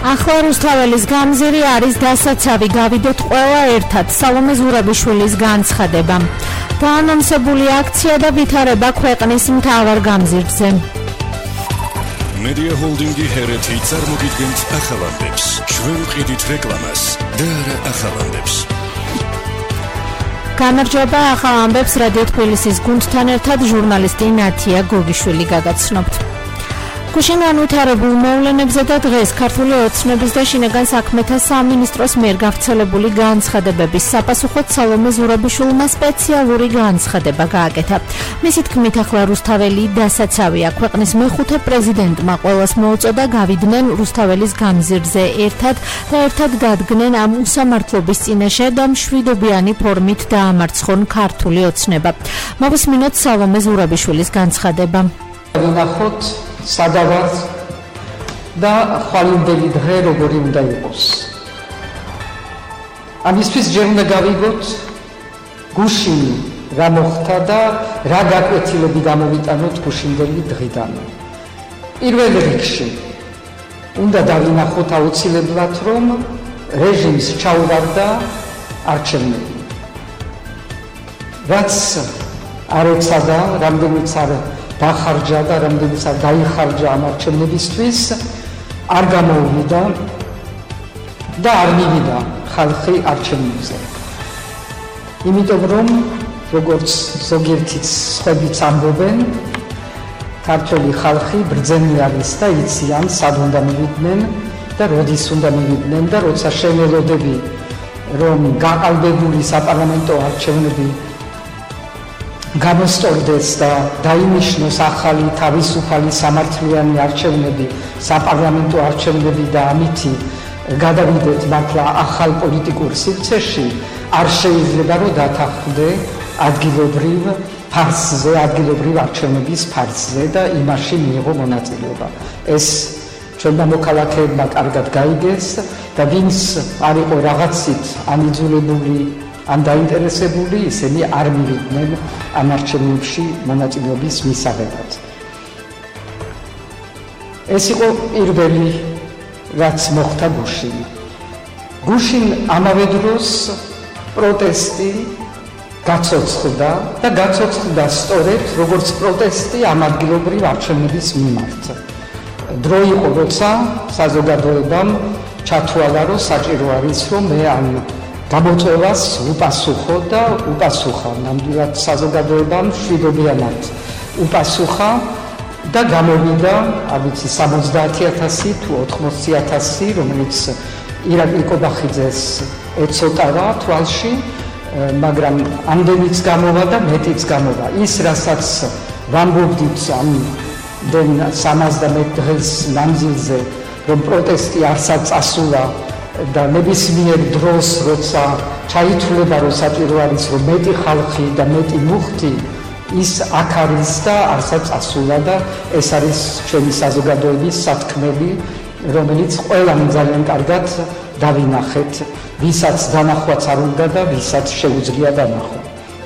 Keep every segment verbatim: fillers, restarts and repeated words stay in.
ახლა რუსთაველის გამზირი არის დასაცავი, გავიდეთ ყველა ერთად. სალომე ზურაბიშვილის განცხადება. დაანონსებული აქცია და ვითარება ქვეყნის მთავარ გამზირზე. Media Holding-ი ჰერეთი წარმოგიდგენთ ახალანდებს. ჩვენ ვყიდით რეკლამას და არა ახალანდებს. გამარჯობა, ახალ ამბებს რადიო თბილისის გუნდთან ერთად ჟურნალისტი ნათია გოგიშვილი გაგაცნობთ. გუშინ განვითარებულ მოვლენებზე და დღეს ქართული ოცნების და შინაგან საქმეთა სამინისტროს მიერ გავრცელებული განცხადებების საპასუხოდ სალომე ზურაბიშვილმა სპეციალური განცხადება გააკეთა. მისი თქმით, ახლა რუსთაველი დასაცავია. ქვეყნის მეხუთე პრეზიდენტმა ყველას მოუწოდა გავიდნენ რუსთაველის გამზირზე ერთად და ერთად დადგნენ ამ უსამართლობის წინაშე და მშვიდობიანი ფორმით დაამარცხონ ქართული ოცნება. მოვისმინოთ სალომე ზურაბიშვილის განცხადება. ვნახოთ სადავად და ხვალინდელი დღე როგორი უნდა იყოს. ამისთვის ჯერ უნდა გავიგოთ გუშინ რა მოხდა და რა გაკვეთილები გამოვიტანოთ გუშინდელი დღიდან. პირველ რიგში უნდა დავინახოთ აუცილებლად, რომ რეჟიმს ჩაუვარდა არჩევნები. რაც არ ეცადა, რამდენიც არ დახარჯა და რამდენიც არ დაიხარჯა ამ არჩევნებისთვის, არ გამოუვიდა და არ მივიდა ხალხი არჩევნებზე. იმიტომ რომ როგორც ზოგიერთიც სხვებიც ამბობენ, ქართველი ხალხი ბრძენი არის და იციან სად უნდა მივიდნენ და როდის უნდა მივიდნენ და როცა შემელოდები რომ გაყალბებული საპარლამენტო არჩევნები გამოსწორდეს და დაინიშნოს ახალი თავისუფალი სამართლიანი არჩევნები, საპარლამენტო არჩევნები და ამითი გადავიდეთ მართლა ახალ პოლიტიკურ სივრცეში, არ შეიძლება რომ დათანხმდე ადგილობრივ ფარსზე, ადგილობრივ არჩევნების ფარსზე და იმაში მიიღო მონაწილეობა. ეს ჩვენმა მოქალაქეებმა კარგად გაიგეს და ვინც არ იყო რაღაცით ანიძულებული ან დაინტერესებული, ისინი არ მივიდნენ ამ არჩევნებში მონაწილეობის მისაღებად. ეს იყო პირველი, რაც მოხდა გუშინ. გუშინ ამავე დროს პროტესტი გაცოცხლდა და გაცოცხლდა სწორედ როგორც პროტესტი ამ ადგილობრივ არჩევნების მიმართ. დრო იყო, როცა საზოგადოებამ ჩათვალა, რომ საჭირო არის, რომ მე ამ გამოწვევას უპასუხო და უპასუხა. ნამდვილად საზოგადოებამ მშვიდობიანად უპასუხა და გამოვიდა, არ ვიცი, სამოცდაათი ათასი თუ ოთხმოცდაათი ათასი, რომელიც ირაკლი კობახიძეს ეცოტა თვალში, მაგრამ ამდენიც გამოვა და მეტიც გამოვა. ის, რასაც ვამბობდით ამ სამასდამეტ დღეს ნამზილზე, რომ პროტესტი არსად წასულა და ნებისმიერ დროს, როცა ჩაითვლება, რომ საჭირო არის, რომ მეტი ხალხი და მეტი მუხტი, ის აქ არის და არსად წასულა და ეს არის ჩვენი საზოგადოების სათქმელი, რომელიც ყველამ ძალიან კარგად დავინახეთ, ვისაც დანახვაც არ უნდა და ვისაც შეუძლია დანახვა.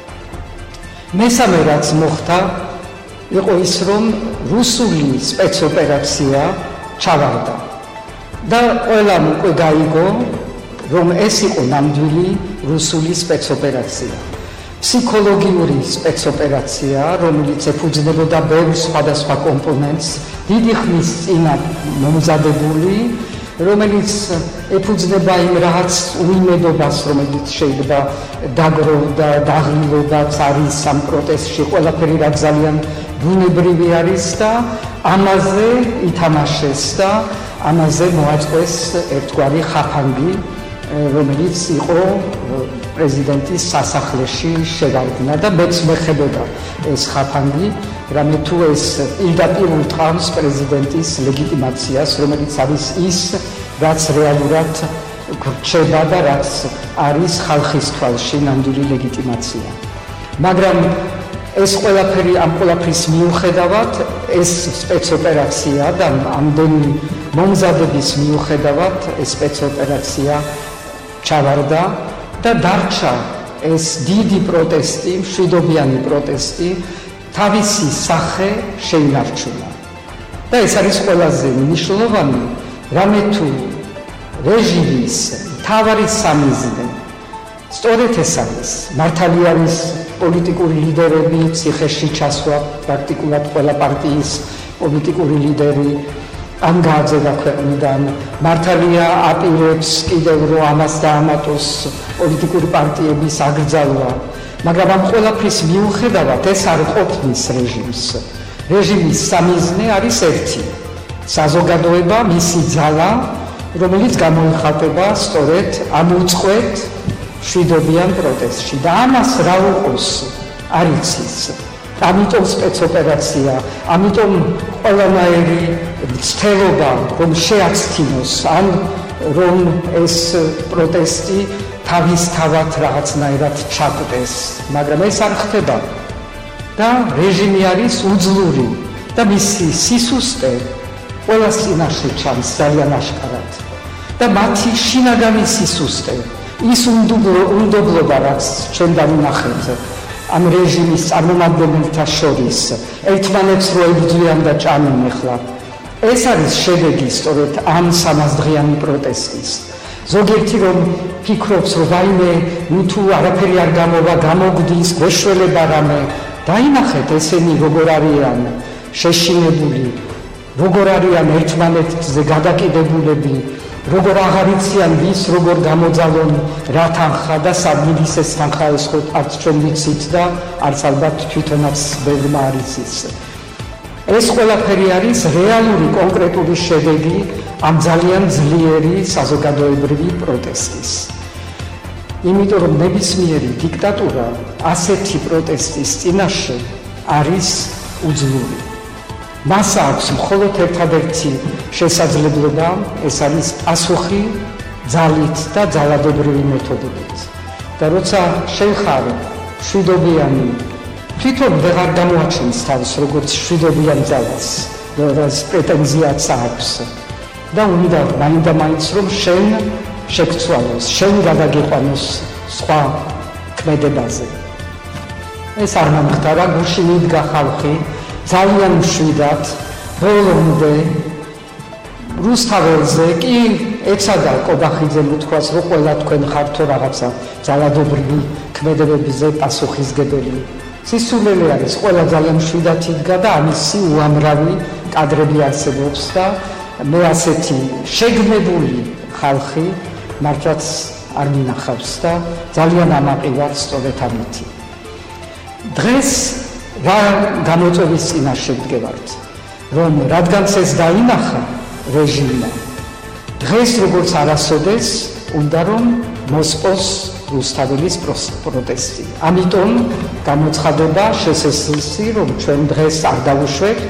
მესამე რაც მოხდა, იყო ის, რომ რუსული სპეცოპერაცია ჩავარდა. და ყველამ უკვე გაიგო, რომ ეს იყო ნამდვილი რუსული სპეცოპერაცია. ფსიქოლოგიური სპეცოპერაცია, რომელიც ეფუძნებოდა ბევრ სხვადასხვა კომპონენტს, დიდი ხნის წინ მომზადებული, რომელიც ეფუძნება იმ რაღაც უიმედობას, რომელიც შეიძლება დაგრო და დაღლილობაც არის ამ პროტესტში, ყველაფერი რაც ძალიან ბუნებრივი არის და ამაზე ითამაშეს და ამაზე მოაწყვეს ერთგვარი ხაფანგი, რომელიც იყო პრეზიდენტის სასახლეში შეგარდნა და მეც მეხებოდა ეს ხაფანგი, რამე თუ ეს პირდაპირ უთავს პრეზიდენტის ლეგიტიმაციას, რომელიც არის ის, რაც რეალურად გრჩება და რაც არის ხალხის თვალში ნამდვილი ლეგიტიმაცია. მაგრამ ეს ყველაფერი ამ ყველაფრის მიუხედავად, ეს სპეცოპერაცია და ამდენი მომზადების მიუხედავად ეს სპეცოპერაცია ჩავარდა და დარჩა ეს დიდი პროტესტი, მშვიდობიანი პროტესტი თავისი სახე შეინარჩუნა. და ეს არის ყველაზე მნიშვნელოვანი, რამე თუ რეჟიმის მთავარი სამიზნე სწორედ ეს არის. მართალი არის პოლიტიკური ლიდერები ციხეში ჩასვა, პრაქტიკულად ყველა პარტიის პოლიტიკური ლიდერი ამ გააძევა ქვეყნიდან. მართალია აპირებს კიდევ რომ ამას დაამატოს პოლიტიკური პარტიების აკრძალვა, მაგრამ ამ ყველაფრის მიუხედავად ეს არ ყოფნის რეჟიმს. რეჟიმის სამიზნე არის ერთი: საზოგადოება, მისი ძალა, რომელიც გამოიხატება სწორედ ამ უწყვეტ მშვიდობიან პროტესტში და ამას რა უყოს არ იცის. ამიტომ სპეცოპერაცია, ამიტომ ყველანაირი ცდილობა რომ შეაცდინოს ან რომ ეს პროტესტი თავისთავად რაღაცნაირად ჩაკვდეს, მაგრამ ეს არ ხდება და რეჟიმი არის უძლური და მისი სისუსტე ყველას წინაშე ჩანს ძალიან აშკარად და მათი შინაგანი სისუსტე, ის უნდობლობა, რაც ჩვენ დავინახეთ ამ რეჟიმის წარმომადგენელთა შორის, ერთმანეთს რო ებრძვიან და ჭამენ ახლა, ეს არის შედეგი სწორედ ამ სამასდღიანი პროტესტის. ზოგიერთი რომ ფიქრობს, რომ ვაიმე, ნუ თუ არაფერი არ გამოვა, გამოგვდის, გვეშველება რამე, დაინახეთ ესენი როგორ არიან შეშინებული, როგორ არიან ერთმანეთზე გადაკიდებულები, როგორ აღარ იციან ვის როგორ გამოძალონ, რა თანხა და სადმიდის ეს თანხა ეს ხო არც ჩვენ ვიცით და არც ალბათ თვითონაც ბევრმა არ იცის. ეს ყველაფერი არის რეალური კონკრეტული შედეგი ამ ძალიან ძლიერი საზოგადოებრივი პროტესტის. იმიტომ რომ ნებისმიერი დიქტატურა ასეთი პროტესტის წინაშე არის უძლური. მას აქვს მხოლოდ ერთადერთი შესაძლებლობა, ეს არის პასუხი ძალით და ძალადობრივი მეთოდებით. და როცა შენ ხარ მშვიდობიანი, თვითონ ვეღარ გამოაჩენს თავს როგორც მშვიდობიან ძალას, რაც პრეტენზიაც აქვს და უნდა მაინდა-მაინც რომ შენ შეგცვალოს, შენ გადაგიყვანოს სხვა ქმედებაზე. ეს არ მომხდარა, გუშინ იდგა ხალხი ძალიან მშვიდად, ბოლომდე რუსთაველზე კი ეცადა კობახიძემ უთქვას, რომ ყველა თქვენ ხართ რაღაცა ძალადობრივი ქმედებებზე პასუხისგებელი. სისულელე არის, ყველა ძალიან მშვიდად იდგა და ამისი უამრავი კადრები არსებობს და მე ასეთი შეგმებული ხალხი მართლაც არ მინახავს და ძალიან ამაყივარ სწორედ ამითი. დღეს რა გამოწვევის წინაშე ვდგევართ, რომ რადგანაც ეს დაინახა რეჟიმმა, დღეს როგორც არასოდეს უნდა რომ მოსპოს რუსთაველის პროტესტი. ამიტომ გამოცხადება შესაძლისი, რომ ჩვენ დღეს არ დავუშვებთ,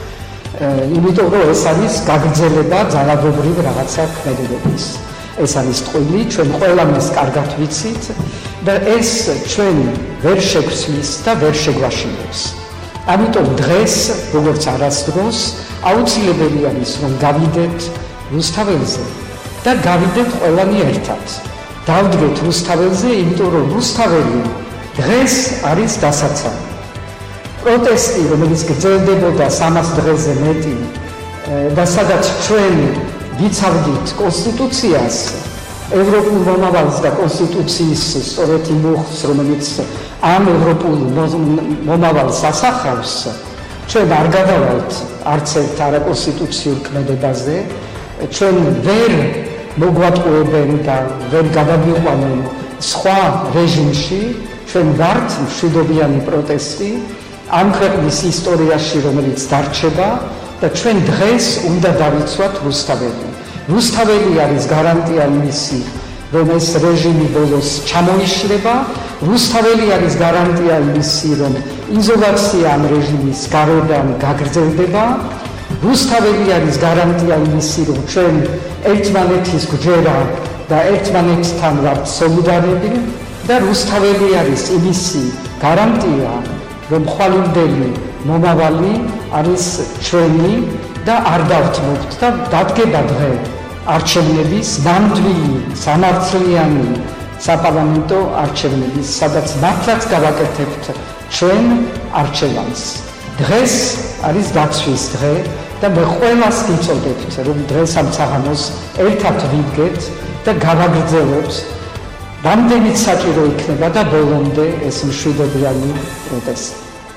იმიტომ რომ ეს არის გაგრძელება ძალადობრივ რაღაცა ქმედებების. ეს არის ტყვილი, ჩვენ ყველამ ეს კარგად ვიცით და ეს ჩვენ ვერ შეგვცვლის და ვერ შეგვაშინებს. ამიტომ დღეს, როგორც არასდროს, აუცილებელი არის, რომ გავიდეთ რუსთაველზე და გავიდეთ ყველანი ერთად. დავდგეთ რუსთაველზე, იმიტომ რომ რუსთაველი დღეს არის დასაცავი. პროტესტი, რომელიც გრძელდებოდა სამას დღეზე მეტი და სადაც ჩვენ ვიცავდით კონსტიტუციას, ევროპულ მომავალს და კონსტიტუციის სწორედ იმ უხს, რომელიც ამ ევროპულ მომავალს ასახავს, ჩვენ არ გადავალთ არც ერთ არაკონსტიტუციურ ქმედებაზე, ჩვენ ვერ მოგვატყუებენ და ვერ გადავიყვანენ სხვა რეჟიმში, ჩვენ ვართ მშვიდობიანი პროტესტი ამ ქვეყნის ისტორიაში, რომელიც დარჩება და ჩვენ დღეს უნდა დავიცვათ რუსთაველი. რუსთაველი არის გარანტია იმისი, რომ ეს რეჟიმი ბოლოს ჩამოიშლება, რუსთაველი არის გარანტია იმისი, რომ იზოლაცია ამ რეჟიმის გარედან გაგრძელდება, რუსთაველი არის გარანტია იმისი, რომ ჩვენ ერთმანეთის გვჯერა და ერთმანეთთან ვართ სოლიდარები და რუსთაველი არის იმისი გარანტია, რომ ხვალინდელი მომავალი არის ჩვენი და არ დავთმობთ და დადგება დღე არჩევნების, ნამდვილი სამართლიანი საპარლამენტო არჩევნების, სადაც მართლაც გავაკეთებთ ჩვენ არჩევანს. დღეს არის დაცვის დღე და მე ყველას გიწოდებთ, რომ დღესამცაღამოს ერთად ვიდგეთ და გავაგრძელებთ. რამდენიც საჭირო იქნება და ბოლომდე ეს მშვიდობიანი პროტესტი.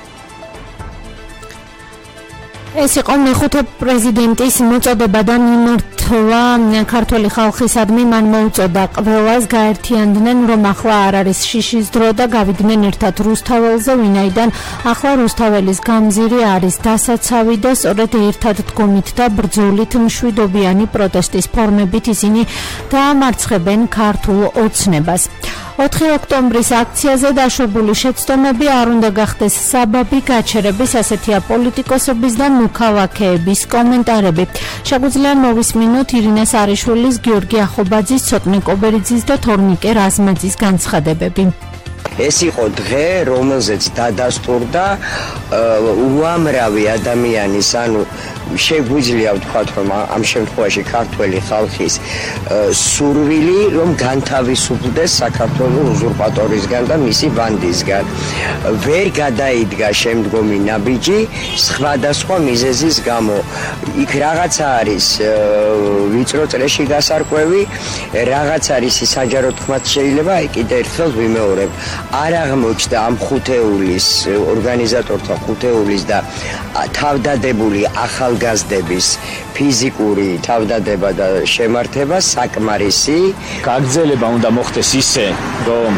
ეს იყო მეხუთე პრეზიდენტის მოწოდება და მიმართვა ქართული ხალხისადმი მან მოუწოდა ყველას გაერთიანდნენ, რომ ახლა არ არის შიშის დრო და გავიდნენ ერთად რუსთაველზე, ვინაიდან ახლა რუსთაველის გამზირი არის დასაცავი და სწორედ ერთად დგომით და ბრძოლით მშვიდობიანი პროტესტის ფორმებით ისინი დაამარცხებენ ქართულ ოცნებას. ოთხი ოქტომბრის აქციაზე დაშვებული შეცდომები არ უნდა გახდეს საბაბი გაჩერების, ასეთია პოლიტიკოსების და მოქალაქეების კომენტარები. შეგვიძლია მოვისმინოთ ირინე სარიშვილის, გიორგი ახობაძის, ცოტნე კობერიძის და თორნიკე რაზმაძის განცხადებები. ეს იყო დღე, რომელზეც დადასტურდა უამრავი ადამიანის, ანუ შეგვიძლია ვთქვათ, რომ ამ შემთხვევაში ქართველი ხალხის სურვილი, რომ განთავისუფლდეს საქართველოს უზურპატორისგან და მისი ბანდისგან. ვერ გადაიდგა შემდგომი ნაბიჯი სხვადასხვა მიზეზის გამო. იქ რაღაცა არის ვიწრო წრეში გასარკვევი, რაღაც არის საჯარო თქმაც შეიძლება, აი კიდევ ერთხელ ვიმეორებ. არ აღმოჩნდა ამ ხუთეულის ორგანიზატორთა ხუთეულის და თავდადებული ახალგაზრდების ფიზიკური თავდადება და შემართება საკმარისი. გაგრძელება უნდა მოხდეს ისე, რომ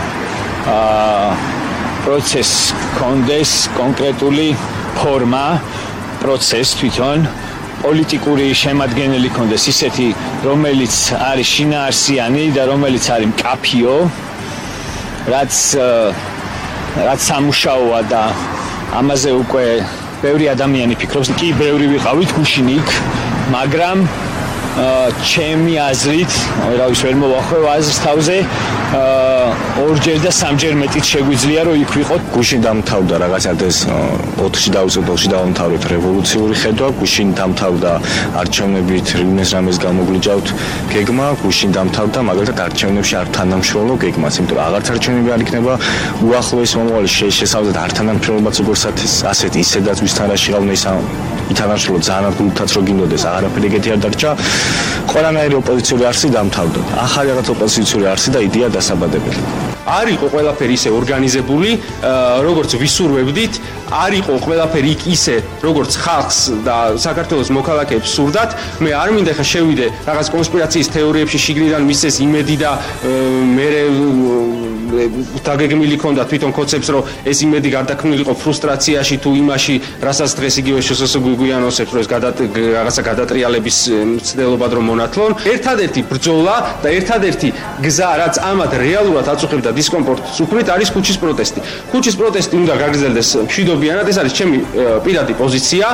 პროცესს კონდეს კონკრეტული ფორმა, პროცესს თვითონ პოლიტიკური შემადგენელი კონდეს ისეთი, რომელიც არის შინაარსიანი და რომელიც არის მკაფიო, რაც რაც სამუშაოა და ამაზე უკვე ბევრი ადამიანი ფიქრობს, კი ბევრი ვიყავით გუშინ იქ, მაგრამ ჩემი აზრით, ვერავის ვერ მოვახვევ აზრს თავზე, ორჯერ და სამჯერ მეტიც შეგვიძლია რომ იქ ვიყოთ. გუშინ დამთავრდა რაღაცა ეს ოთხში დავიწყოთ, ოთხში დავამთავრეთ რევოლუციური ხედვა, გუშინ დამთავრდა არჩევნებით რინეს რამეს გამოგვიჯავთ გეგმა, გუშინ დამთავრდა მაგალითად არჩევნებში არ თანამშრომლო გეგმას, იმიტომ რომ აღარც არჩევნები არ იქნება უახლოეს მომავალში, შესაძლოა არ თანამშრომლობაც როგორც ასეთ ისედაც ვისთან რა შეღავნა ისა ითანაშრომლო ძალიან გულთაც რო გინდოდეს, აღარაფერი ეგეთი არ დარჩა. ყველანაირი ოპოზიციური არსი დამთავრდა. ახალი რაღაც ოპოზიციური არსი და იდეა დასაბადებელი. არ იყო ყველაფერი ისე ორგანიზებული, როგორც ვისურვებდით, არ იყო ყველაფერი იქ ისე, როგორც ხალხს და საქართველოს მოქალაქეებს სურდათ. მე არ მინდა ხა შევიდე რაღაც კონსპირაციის თეორიებში შიგნიდან მისცეს იმედი და მე დაგეგმილი ქონდა თვითონ კონცეფცია, რომ ეს იმედი გარდაქმნილიყო ფრუსტრაციაში თუ იმაში, რასაც დღეს იგივე შესაძლოა გვიგუიანოსებს, რომ ეს რაღაცა გადატრიალების მცდელობად რომ მონათლონ. ერთადერთი ბრძოლა და ერთადერთი გზა, რაც ამათ რეალურად აწუხებდა დისკომფორტს უქმნით, არის ქუჩის პროტესტი. ქუჩის პროტესტი უნდა გაგრძელდეს მშვიდობიანად, ეს არის ჩემი პირადი პოზიცია.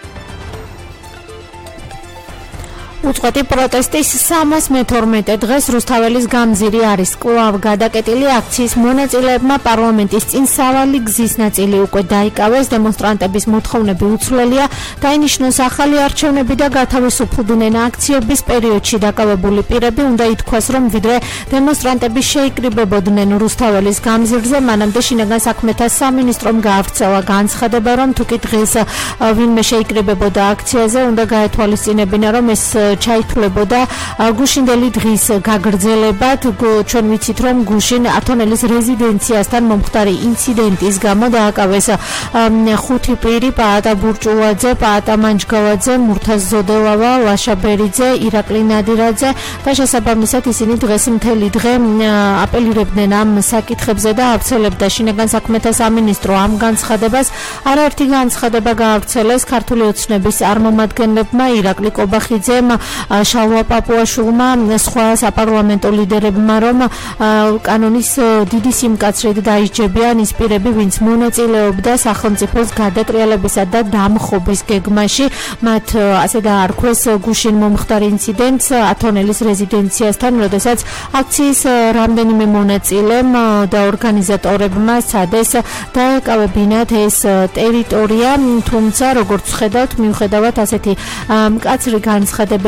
უწყვეტი პროტესტის სამას მეთორმეტე დღეს რუსთაველის გამზირი არის კვლავ გადაკეტილი. აქციის მონაწილეებმა პარლამენტის წინ სავალი გზის ნაწილი უკვე დაიკავეს. დემონსტრანტების მოთხოვნები უცვლელია, დაინიშნოს ახალი არჩევნები და გათავისუფლდნენ აქციების პერიოდში დაკავებული პირები. უნდა ითქვას, რომ ვიდრე დემონსტრანტები შეიკრიბებოდნენ რუსთაველის გამზირზე, მანამდე შინაგან საქმეთა სამინისტრომ გაავრცელა განცხადება, რომ თუკი დღეს ვინმე შეიკრიბებოდა აქციაზე, უნდა გაეთვალისწინებინა, რომ ეს ჩაითვლებოდა გუშინდელი დღის გაგრძელებად. ჩვენ ვიცით, რომ გუშინ ათონელის რეზიდენციასთან მომხდარი ინციდენტის გამო დააკავეს ხუთი პირი: პაატა ბურჭულაძე, პაატა მანჯგავაძე, მურთაზ ზოდელავა, ლაშა ბერიძე, ირაკლი ნადირაძე და შესაბამისად ისინი დღეს მთელი დღე აპელირებდნენ ამ საკითხებზე და ავრცელებდა შინაგან საქმეთა სამინისტრო ამ განცხადებას. არაერთი განცხადება გაავრცელეს ქართული ოცნების წარმომადგენლებმა, ირაკლი კობახიძემ, შალვა პაპუაშვილმა, სხვა საპარლამენტო ლიდერებმა, რომ კანონის დიდი სიმკაცრით დაიჯებიან ის პირები, ვინც მონაწილეობდა სახელმწიფოს გადატრიალებისა და დამხობის გეგმაში. მათ ასე დაარქვეს გუშინ მომხდარ ინციდენტს ათონელის რეზიდენციასთან, როდესაც აქციის რამდენიმე მონაწილემ და ორგანიზატორებმა სცადეს დაეკავებინათ ეს ტერიტორია, თუმცა როგორც ხედავთ, მიუხედავად ასეთი მკაცრი განცხადებების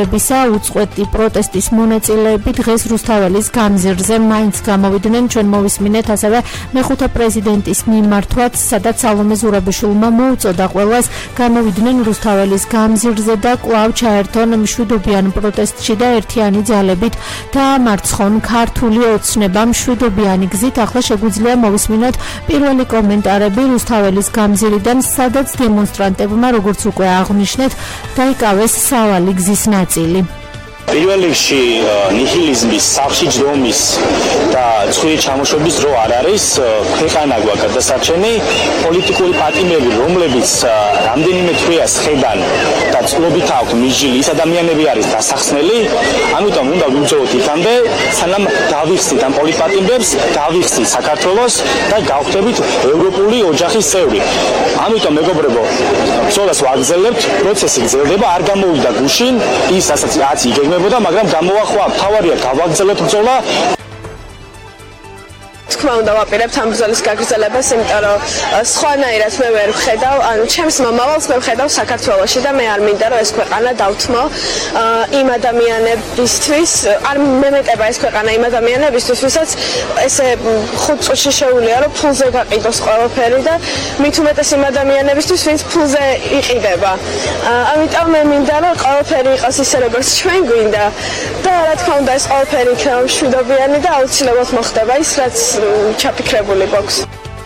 მცხოვრებისა უწყვეტი პროტესტის მონაწილეები დღეს რუსთაველის გამზირზე მაინც გამოვიდნენ. ჩვენ მოვისმინეთ ასევე მეხუთე პრეზიდენტის მიმართვაც, სადაც სალომე ზურაბიშვილმა მოუწოდა ყველას გამოვიდნენ რუსთაველის გამზირზე და კვლავ ჩაერთონ მშვიდობიან პროტესტში და ერთიანი ძალებით დაამარცხონ ქართული ოცნება მშვიდობიანი გზით. ახლა შეგვიძლია მოვისმინოთ პირველი კომენტარები რუსთაველის გამზირიდან, სადაც დემონსტრანტებმა, როგორც უკვე აღნიშნეთ, დაიკავეს სავალი გზის ნაწილი. პირველ რიგში ნიჰილიზმის, სახლში ჯდომის და ცხვირი ჩამოშობის დრო არ არის. ქვეყანა გვაქვს გადასარჩენი, პოლიტიკური პატიმრები, რომლებიც რამდენიმე თვეას ხედან და წყლობით აქვს მიჯილი, ის ადამიანები არის დასახსნელი. ამიტომ უნდა ვიმძეოთ იქამდე, სანამ დავიხსნით ამ პოლიტპატიმრებს, დავიხსნით საქართველოს და გავხდებით ევროპული ოჯახის წევრი. ამიტომ მეგობრებო, ბრძოლას ვაგრძელებთ, პროცესი გრძელდება, არ გამოვიდა გუშინ ის, რასაც აც იგეგმებოდა, მაგრამ გამოახვა, თავარია გავაგრძელებთ ბრძოლა. თქმა უნდა ვაპირებთ ამ ბრძოლის გაგრძელებას, იმიტომ რომ სხვანაირად მე ვერ ვხედავ, ანუ ჩემს მომავალს მე ვხედავ საქართველოში და მე არ მინდა რომ ეს ქვეყანა დავთმო იმ ადამიანებისთვის, არ მემეტება ეს ქვეყანა იმ ადამიანებისთვის, ვისაც ესე ხუთ წუთში შეუძლია რომ ფულზე გაყიდოს ყველაფერი და მით უმეტეს იმ ადამიანებისთვის, ვინც ფულზე იყიდება. ამიტომ მე მინდა რომ ყველაფერი იყოს ისე როგორც ჩვენ გვინდა და რა თქმა უნდა ეს ყველაფერი იქნება მშვიდობიანი და აუცილებლად მოხდება ის, რაც ჩაფიქრებული გვაქვს.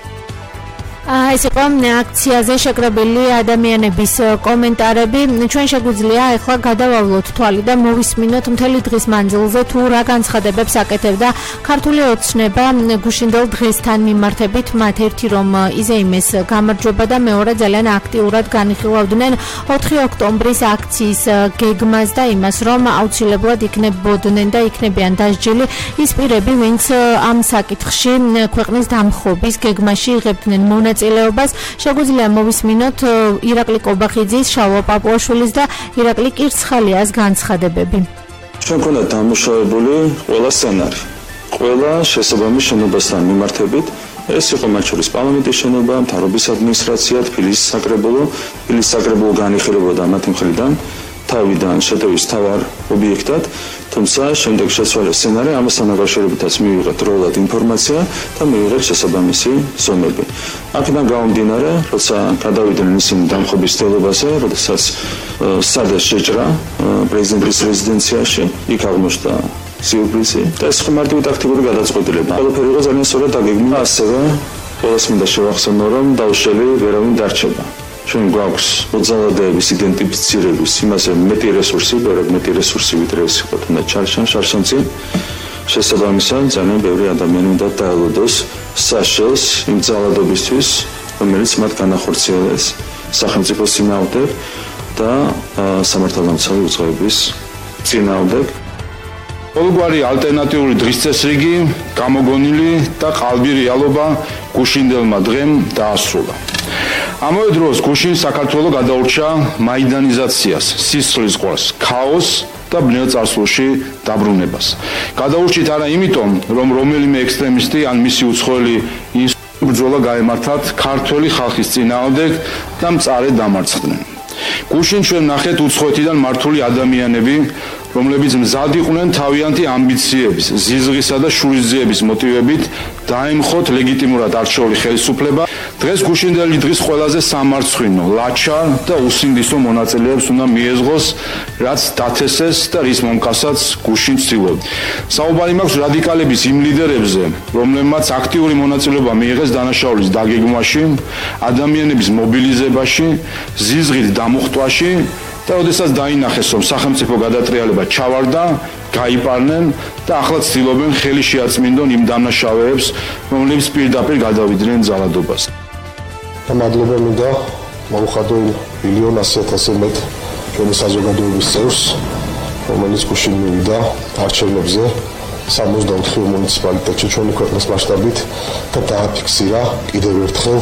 ეს იყო აქციაზე შეკრებილი ადამიანების კომენტარები. ჩვენ შეგვიძლია ახლა გადავავლოთ თვალი და მოვისმინოთ მთელი დღის მანძილზე თუ რა განცხადებებს აკეთებდა ქართული ოცნება გუშინდელ დღესთან მიმართებით. მათ ერთი რომ იზეიმეს გამარჯვება და მეორე ძალიან აქტიურად განიხილავდნენ ოთხი ოქტომბრის აქციის გეგმას და იმას, რომ აუცილებლად იქნებოდნენ და იქნებიან დასჯილი ის პირები, ვინც ამ საკითხში ქვეყნის დამხობის გეგმაში იღებდნენ მონაწილეობას. შეგვიძლია მოვისმინოთ ირაკლი კობახიძის, შალვა პაპუაშვილის და ირაკლი კირცხალიას განცხადებები. ჩვენ ქონდა დამუშავებული ყველა სცენარი, ყველა შესაბამის შენობასთან მიმართებით. ეს იყო მათ შორის პარლამენტის შენობა, მთავრობის ადმინისტრაცია, თბილისის საკრებულო, თბილისის საკრებულო განიხილებოდა მათი მხრიდან თავიდან შეტევის თავარ ობიექტად, თუმცა შემდეგ შეცვალეს სცენარი, ამასთან დაკავშირებითაც მივიღეთ დროულად ინფორმაცია და მივიღეთ შესაბამისი ზომები. აქედან გამომდინარე, როცა გადავიდნენ ისინი დამხობის ცდილობაზე, როდესაც სარდას შეჭრა პრეზიდენტის რეზიდენციაში, იქ აღმოჩნდა სიურპრიზი და ეს ხო მარტივად აქტიური გადაწყვეტილება. ყველაფერი იყო ძალიან სწორად დაგეგმილი, ასევე ყველას მინდა შევახსენო, რომ დაუშველი ვერავინ დარჩება. ჩვენ გვაქვს მოძალადეების იდენტიფიცირების იმაზე მეტი რესურსი, ბევრად მეტი რესურსი ვიდრე ეს იყო თუნდაც შარშან, შარშანწინ. შესაბამისად, ძალიან ბევრი ადამიანი უნდა დაელოდოს საშელს იმ ძალადობისთვის, რომელიც მათ განახორციელეს სახელმწიფოს წინააღმდეგ და სამართალდამცავი უწყებების წინააღმდეგ. ყოველგვარი ალტერნატიული დღის წესრიგი, გამოგონილი და ყალბი რეალობა გუშინდელმა დღემ დაასრულა. ამავე დროს გუშინ საქართველო გადაურჩა მაიდანიზაციას, სისხლის ზღვას, ქაოსს და ბნელ წარსულში დაბრუნებას. გადაურჩით არა იმიტომ, რომ რომელიმე ექსტრემისტი ან მისი უცხოელი ის ბრძოლა გაემართათ ქართველი ხალხის წინააღმდეგ და მწარედ დამარცხდნენ. გუშინ ჩვენ ნახეთ უცხოეთიდან მართული ადამიანები, რომლებიც მზად იყვნენ თავიანთი ამბიციების, ზიზღისა და შურისძიების მოტივებით დაემხოთ ლეგიტიმურად არჩეული ხელისუფლება. დღეს გუშინდელი დღის ყველაზე სამარცხვინო, ლაჩა და უსინდისო მონაწილეებს უნდა მიეზღოს, რაც დათესეს და რის მომკასაც გუშინ ცდილობთ. საუბარი მაქვს რადიკალების იმ ლიდერებზე, რომლებმაც აქტიური მონაწილეობა მიიღეს დანაშაულის დაგეგმვაში, ადამიანების მობილიზებაში, ზიზღით დამუხტვაში და ოდესაც დაინახეს, რომ სახელმწიფო გადატრიალება ჩავარდა, გაიპარნენ და ახლა ცდილობენ ხელი შეაწმინდონ იმ დანაშაულებს, რომლებიც პირდაპირ გადავიდნენ ძალადობას. მადლობა მინდა მოუხადო მილიონ ასი ათასზე მეტ ჩვენი საზოგადოების წევრს, რომელიც გუშინ მივიდა არჩევნებზე სამოცდაოთხი მუნიციპალიტეტში ჩვენი ქვეყნის მასშტაბით და დააფიქსირა კიდევ ერთხელ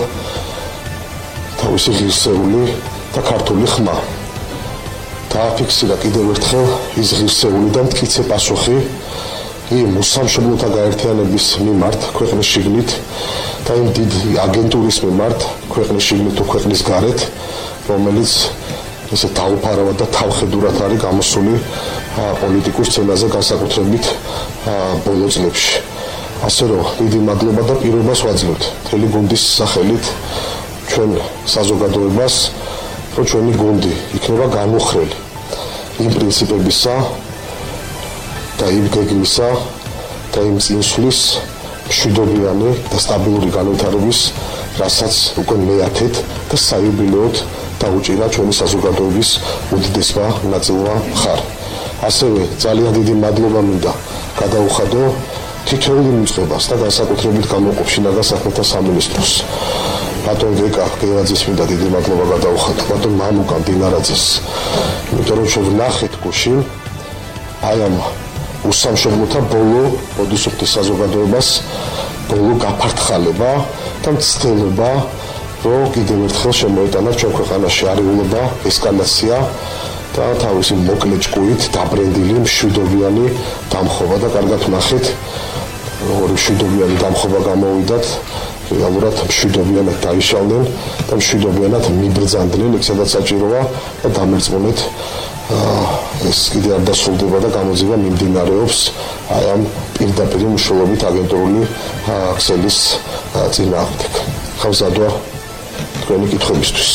თავისი ღირსეული და ქართული ხმა. დააფიქსირა კიდევ ერთხელ ის ღირსეული და მტკიცე პასუხი იმ უსამშობლოთა გაერთიანების მიმართ ქვეყნის შიგნით და იმ დიდი აგენტურის მიმართ ქვეყნის შიგნით თუ ქვეყნის გარეთ, რომელიც ესე დაუფარავად და თავხედურად არის გამოსული პოლიტიკურ სცენაზე განსაკუთრებით ბოლო წლებში. ასე რომ დიდი მადლობა და პირობას ვაძლევთ მთელი გუნდის სახელით ჩვენ საზოგადოებას, რომ ჩვენი გუნდი იქნება განუხრელი იმ პრინციპებისა და იმ გეგმისა და იმ წინსვლის მშვიდობიანი და სტაბილური განვითარების, რასაც უკვე მეათედ და საიუბილეოდ დაუჭირა ჩვენი საზოგადოების უდიდესმა ნაწილმა მხარ. ასევე ძალიან დიდი მადლობა მინდა გადაუხადო თითოეული მიწვევას და განსაკუთრებით გამოყოფშინაგან საქმეთა სამინისტროს. ბატონ ვეკა გელაძის მინდა დიდი მადლობა გადაუხადო, ბატონ მამუკა დინარაძეს. იმიტომ რომ შევნახეთ გუშინ აი ამ უსამშობლოთა ბოლო ოდუსუფთის საზოგადოებას ბოლო გაფართხალება და მცდელობა, რომ კიდევ ერთხელ შემოეტანა ჩვენ ქვეყანაში არეულობა, ესკალაცია და თავისი მოკლე ჭკუით დაბრენდილი მშვიდობიანი დამხობა და კარგად ვნახეთ, როგორი მშვიდობიანი დამხობა გამოვიდათ, რეალურად მშვიდობიანად დაიშალდნენ და მშვიდობიანად მიბრძანდნენ, იქ სადაც საჭიროა და დამერწმუნეთ ეს კიდე არ დასრულდება და გამოძიება მიმდინარეობს აი ამ პირდაპირ მუშაობით აგენტურული ქსელის წინააღმდეგ. ხავსადვა თქვენი კითხვებისთვის.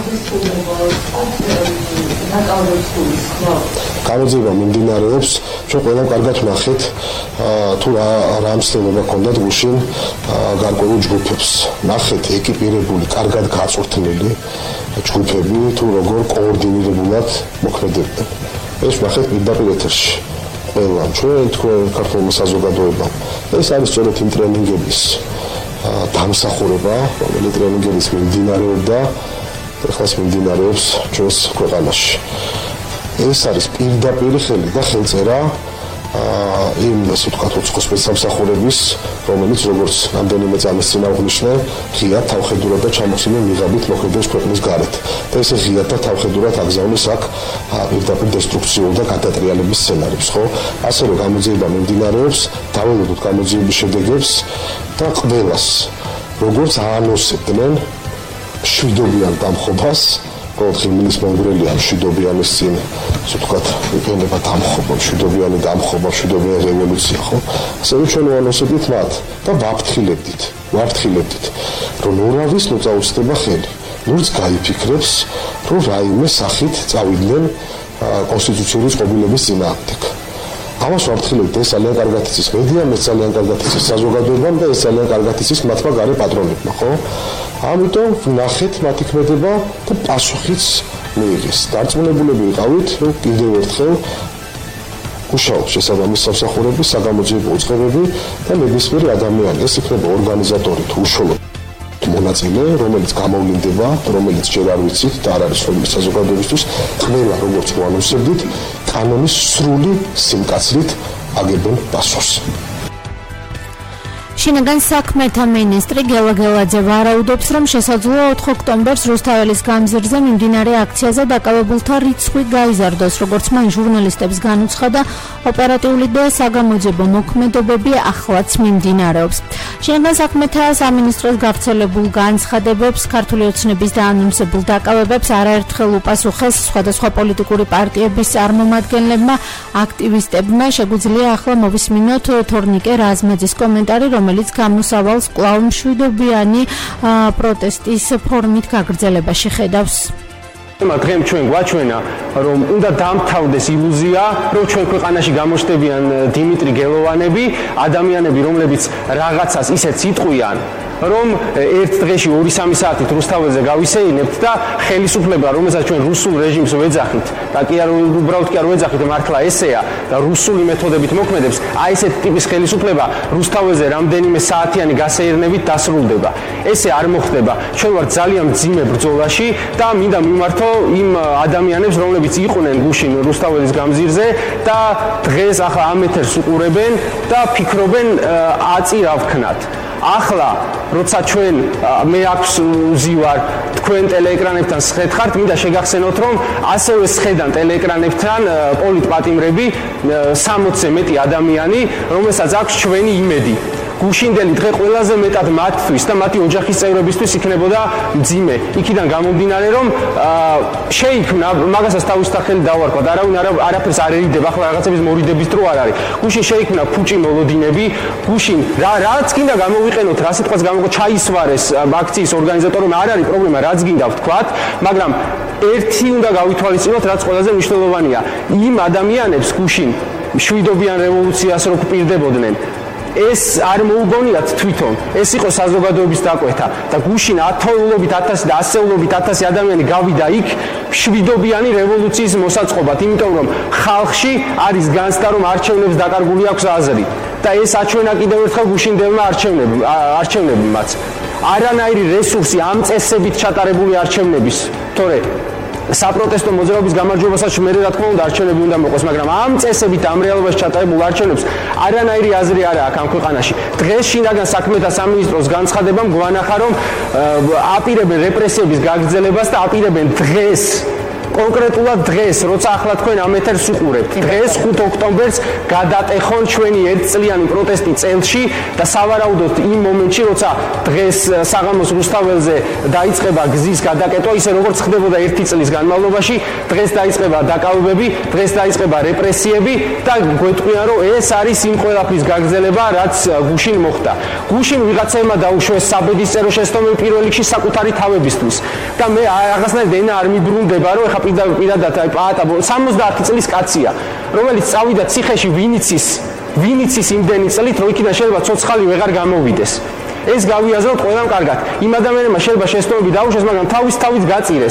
გამოძიება მიმდინარეობს, ჩვენ ყველამ კარგად ვნახეთ თუ რა მცდელობა ჰქონდათ გუშინ გარკვეულ ჯგუფებს. ნახეთ ეკიპირებული, კარგად გაწვრთნილი ჯგუფები თუ როგორ კოორდინირებულად მოქმედებდნენ. ეს ვნახეთ პირდაპირ ეთერში. ყველამ ჩვენ თქვენ ქართულმა საზოგადოებამ. ეს არის სწორედ იმ ტრენინგების დამსახურება, რომელიც ტრენინგების მიმდინარეობდა, ეხლაც მიმდინარეობს ჩვენს ქვეყანაში. ეს არის პირდაპირ ხელი და ხელწერა იმ ასე ვთქვათ უცხო სპეცსამსახურების, რომელიც როგორც რამდენიმე წამის წინ აღნიშნე, ღიად თავხედურად და ჩამოხსნილ მიღებით მოქმედებს ქვეყნის გარეთ. და ესე ღიად და თავხედურად აგზავნეს აქ პირდაპირ დესტრუქციულ და გადატრიალების სცენარებს, ხო? ასე რომ გამოძიება მიმდინარეობს, დაველოდოთ გამოძიების შედეგებს და ყველას, როგორც აანონსებდნენ მშვიდობიან დამხობას, ყოველდღე მილის მონგრელია მშვიდობიანის წინ, ასე ვთქვათ, იყენება დამხობა, მშვიდობიანი დამხობა, მშვიდობიანი რევოლუცია, ხო? ასევე ჩვენ ვანონსებდით მათ და ვაფრთხილებდით, ვაფრთხილებდით, რომ ურავის ნუ წაუწდება ხელი. ნურც გაიფიქრებს, რომ რაიმე სახით წავიდნენ კონსტიტუციური წყობილების წინააღმდეგ. ამას ვაფრთხილებთ, ეს ძალიან კარგად იცის მედიამ, ეს ძალიან კარგად იცის საზოგადოებამ და ეს ძალიან კარგად იცის მათმა გარე პატრონებმა, ხო? ამიტომ ვნახეთ მათი ქმედება და პასუხიც მიიღეს. დარწმუნებულები ვიყავით, რომ კიდევ ერთხელ უშუალოდ შესაბამის სამსახურები, საგამოძიებო უწყებები და ნებისმიერი ადამიანი, ეს იქნება ორგანიზატორი თუ უშუალოდ მონაწილე, რომელიც გამოვლინდება, რომელიც ჯერ არ ვიცით და არ არის რომლის საზოგადოებისთვის, ყველა როგორც ვანონსებდით, კანონის სრული სიმკაცრით აგებენ პასუხს. შინაგან საქმეთა მინისტრი გელა გელაძე ვარაუდობს, რომ შესაძლოა ოთხ ოქტომბერს რუსთაველის გამზირზე მიმდინარე აქციაზე დაკავებულთა რიცხვი გაიზარდოს, როგორც მან ჟურნალისტებს განუცხადა, ოპერატიული და საგამოძიებო მოქმედებები ახლაც მიმდინარეობს. შინაგან საქმეთა სამინისტროს გავრცელებულ განცხადებებს, ქართული ოცნების და ანონსებულ დაკავებებს არაერთხელ უპასუხეს სხვადასხვა პოლიტიკური პარტიების წარმომადგენლებმა, აქტივისტებმა. შეგვიძლია ახლა მოვისმინოთ თორნიკე რაზმაძის კომენტარი, რომელიც გამოსავალს კვლავ მშვიდობიანი პროტესტის ფორმით გაგრძელებაში ხედავს. დღემ ჩვენ გვაჩვენა, რომ უნდა დამთავრდეს ილუზია, რომ ჩვენ ქვეყანაში გამოჩნდებიან დიმიტრი გელოვანები, ადამიანები, რომლებიც რაღაცას ისეთ სიტყვიან, რომ ერთ დღეში ორი სამი საათით რუსთაველზე გავისეინებთ და ხელისუფლება, რომელსაც ჩვენ რუსულ რეჟიმს ვეძახით, და კი არ უბრალოდ კი არ ვეძახით, მართლა ესეა და რუსული მეთოდებით მოქმედებს, აი ესეთ ტიპის ხელისუფლება რუსთაველზე რამდენიმე საათიანი გასეირნებით დასრულდება. ესე არ მოხდება. ჩვენ ვართ ძალიან მძიმე ბრძოლაში და მინდა მიმართო იმ ადამიანებს, რომლებიც იყვნენ გუშინ რუსთაველის გამზირზე და დღეს ახლა ამ ეთერს უყურებენ და ფიქრობენ აწი რა ვქნათ. ახლა როცა ჩვენ მე აქვს ვზივარ თქვენ ტელეეკრანებთან სხედხართ, მინდა შეგახსენოთ, რომ ასევე სხედან ტელეეკრანებთან პოლიტპატიმრები სამოცზე მეტი ადამიანი, რომელსაც აქვს ჩვენი იმედი. გუშინდელი დღე ყველაზე მეტად მათთვის და მათი ოჯახის წევრებისთვის იქნებოდა მძიმე. იქიდან გამომდინარე, რომ შეიქმნა მაგასაც თავის სახელი დავარქვა და არავინ არაფერს არ ერიდება, ახლა რაღაცების მორიდების დრო არ არის. გუშინ შეიქმნა ფუჭი მოლოდინები, გუშინ რა რაც გინდა გამოვიყენოთ, რა სიტყვას გამოგო ჩაისვარეს აქციის ორგანიზატორებმა, არ არის პრობლემა, რაც გინდა ვთქვათ, მაგრამ ერთი უნდა გავითვალისწინოთ, რაც ყველაზე მნიშვნელოვანია. იმ ადამიანებს გუშინ მშვიდობიან რევოლუციას რო გვპირდებოდნენ, ეს არ მოუგონიათ თვითონ, ეს იყო საზოგადოების დაკვეთა და გუშინ ათეულობით ათასი და ასეულობით ათასი ადამიანი გავიდა იქ მშვიდობიანი რევოლუციის მოსაწყობად, იმიტომ რომ ხალხში არის განცდა, რომ არჩევნებს დაკარგული აქვს აზრი და ეს აჩვენა კიდევ ერთხელ გუშინდელმა არჩევნებმაც. არანაირი რესურსი ამ წესებით ჩატარებული არჩევნების, თორე საპროტესტო მოძრაობის გამარჯვებასაც მე რა თქმა უნდა არჩევნები უნდა მოყოს, მაგრამ ამ წესებით ამ რეალობაში ჩატარებულ არჩევნებს არანაირი აზრი არ აქვს ამ ქვეყანაში. დღეს შინაგან საქმეთა სამინისტროს განცხადებამ გვანახა, რომ აპირებენ რეპრესიების გაგრძელებას და აპირებენ დღეს კონკრეტულად დღეს, როცა ახლა თქვენ ამ ეთერს უყურებთ, დღეს ხუთი ოქტომბერს გადატეხონ ჩვენი ერთწლიანი პროტესტი წელში და სავარაუდოდ იმ მომენტში, როცა დღეს საღამოს რუსთაველზე დაიწყება გზის გადაკეტვა, ისე როგორც ხდებოდა ერთი წლის განმავლობაში, დღეს დაიწყება დაკავებები, დღეს დაიწყება რეპრესიები და გვეტყვიან, რომ ეს არის იმ ყველაფრის გაგრძელება, რაც გუშინ მოხდა. გუშინ ვიღაცებმა დაუშვეს საბედისწერო შეცდომები პირველ რიგში საკუთარი თავებისთვის და მე რაღაცნაირად ენა არ მიბრუნდება, რომ ეხა პირადად აი პაატა სამოცდაათი წლის კაცია, რომელიც წავიდა ციხეში ვინიცის ვინიცის იმდენი წლით, რომ იქიდან შეიძლება ცოცხალი ვეღარ გამოვიდეს. ეს გავიაზროთ ყველამ კარგად. იმ ადამიანებმა შეიძლება შეცდომები დაუშვეს, მაგრამ თავის თავის გაწირეს.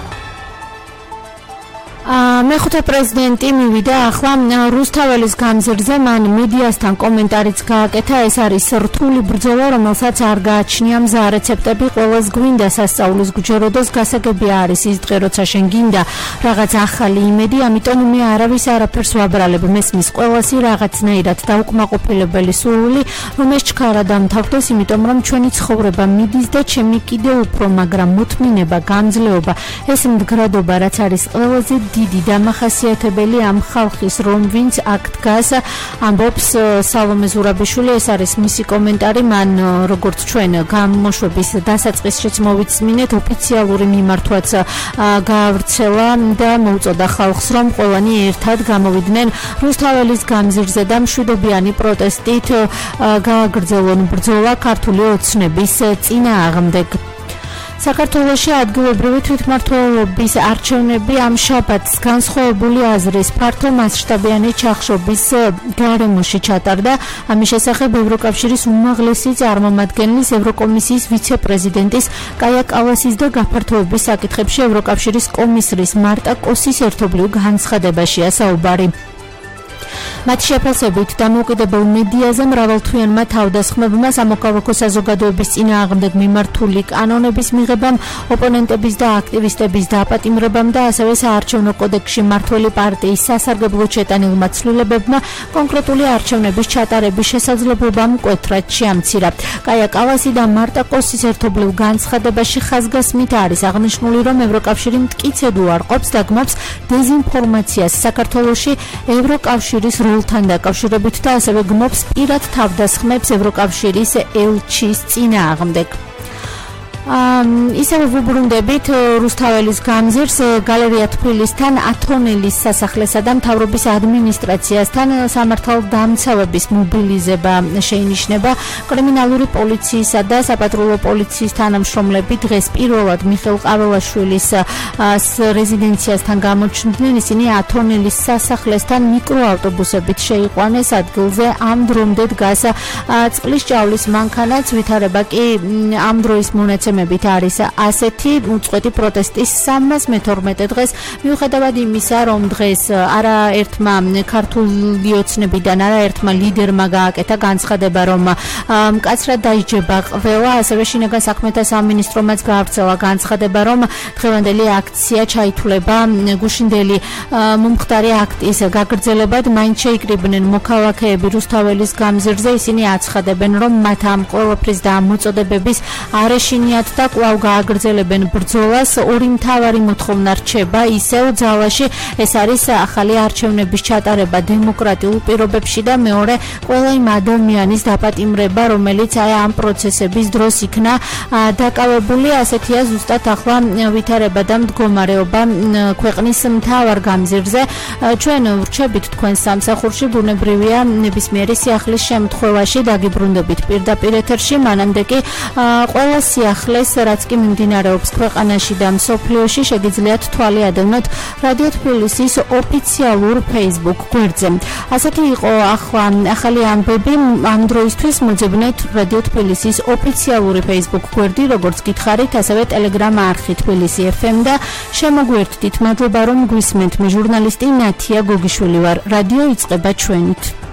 მეხუთე პრეზიდენტი მივიდა ახლა რუსთაველის გამზირზე, მან მედიასთან კომენტარიც გააკეთა, ეს არის რთული ბრძოლა, რომელსაც არ გააჩნია მზა რეცეპტები, ყველას გვინდა სასწაულის გჯეროდოს, გასაგები არის ის დღე, როცა შენ გინდა რაღაც ახალი იმედი, ამიტომ მე არავის არაფერს ვაბრალებ, მესმის ყველასი რაღაცნაირად დაუკმაყოფილებელი სურვილი, რომ ეს ჩქარა დამთავრდეს, იმიტომ რომ ჩვენი ცხოვრება მიდის და ჩემი კიდევ უფრო, მაგრამ მოთმინება, გამძლეობა, ეს მდგრადობა, რაც არის ყველაზე დიდი დამახასიათებელი ამ ხალხის, რომ ვინც აქ დგას, ამბობს სალომე ზურაბიშვილი, ეს არის მისი კომენტარი, მან როგორც ჩვენ გამოშვების დასაწყისშიც მოვიწმინეთ, ოფიციალური მიმართვაც გაავრცელა და მოუწოდა ხალხს, რომ ყველანი ერთად გამოვიდნენ რუსთაველის გამზირზე და მშვიდობიანი პროტესტით გააგრძელონ ბრძოლა ქართული ოცნების წინააღმდეგ. საქართველოში ადგილობრივი თვითმმართველობის არჩევნები ამ შაბათს განსხვავებული აზრის ფართო მასშტაბიანი ჩახშობის გარემოში ჩატარდა. ამის შესახებ ევროკავშირის უმაღლესი წარმომადგენლის, ევროკომისიის ვიცე-პრეზიდენტის კაია კალასის და გაფართოების საკითხებში ევროკავშირის კომისრის მარტა კოსის ერთობლივ განცხადებაშია საუბარი. მათ შეფასებით დამოუკიდებელ მედიაზე მრავალთვიანმა თავდასხმებმა, სამოქალაქო საზოგადოების წინააღმდეგ მიმართული კანონების მიღებამ, ოპონენტების და აქტივისტების დაპატიმრებამ და ასევე საარჩევნო კოდექსში მმართველი პარტიის სასარგებლოდ შეტანილმა ცვლილებებმა კონკრეტული არჩევნების ჩატარების შესაძლებლობა მკვეთრად შეამცირა. კაია კალასი და მარტა კოსის ერთობლივ განცხადებაში ხაზგასმით არის აღნიშნული, რომ ევროკავშირი მტკიცედ უარყოფს და გმობს დეზინფორმაციას საქართველოში ევროკავშირის როლთან დაკავშირებით და ასევე გმობს პირად თავდასხმებს ევროკავშირის ელჩის წინააღმდეგ. ისევ ვუბრუნდებით რუსთაველის გამზირს, გალერეა თბილისთან, ათონელის სასახლესა და მთავრობის ადმინისტრაციასთან სამართალდამცავების მობილიზება შეინიშნება. კრიმინალური პოლიციისა და საპატრულო პოლიციის თანამშრომლები დღეს პირველად მიხეილ ყაველაშვილის რეზიდენციასთან გამოჩნდნენ. ისინი ათონელის სასახლესთან მიკროავტობუსებით შეიყვანეს ადგილზე. ამ დრომდე დგას წყლის ჭაულის მანქანაც, ვითარება კი ამ დროის მონაცემ არის ასეთი უწყვეტი პროტესტის სამას მეთორმეტე დღეს, მიუხედავად იმისა, რომ დღეს არაერთმა ქართული ოცნებიდან არაერთმა ლიდერმა გააკეთა განცხადება, რომ მკაცრად დაიჯება ყველა, ასევე შინაგან საქმეთა სამინისტრომაც გაავრცელა განცხადება, რომ დღევანდელი აქცია ჩაითვლება გუშინდელი მომხდარი აქტის გაგრძელებად. მაინც შეიკრიბნენ მოქალაქეები რუსთაველის გამზირზე, ისინი აცხადებენ, რომ მათ ამ ყველაფრის და ამ მოწოდებების არეშინიათ მისცემათ და კვლავ გააგრძელებენ ბრძოლას. ორი მთავარი მოთხოვნა რჩება ისევ ძალაში, ეს არის ახალი არჩევნების ჩატარება დემოკრატიულ პირობებში და მეორე ყველა იმ ადამიანის დაპატიმრება, რომელიც აი ამ პროცესების დროს იქნა დაკავებული. ასეთია ზუსტად ახლა ვითარება და მდგომარეობა ქვეყნის მთავარ გამზირზე. ჩვენ ვრჩებით თქვენ სამსახურში, ბუნებრივია ნებისმიერი სიახლის შემთხვევაში დაგიბრუნდებით პირდაპირ ეთერში, მანამდე კი ყველა სიახლეს, რაც კი მიმდინარეობს ქვეყანაში და მსოფლიოში, შეგიძლიათ თვალი ადევნოთ რადიო თბილისის ოფიციალურ Facebook გვერდზე. ასეთი იყო ახლა ახალი ამბები. ამ დროისთვის მოძებნეთ რადიო თბილისის ოფიციალური Facebook გვერდი, როგორც გითხარით, ასევე Telegram არხი თბილისი ეფ ემ და შემოგვერთდით. მადლობა რომ გვისმენთ. მე ჟურნალისტი ნათია გოგიშვილი ვარ. რადიო იწყება ჩვენით.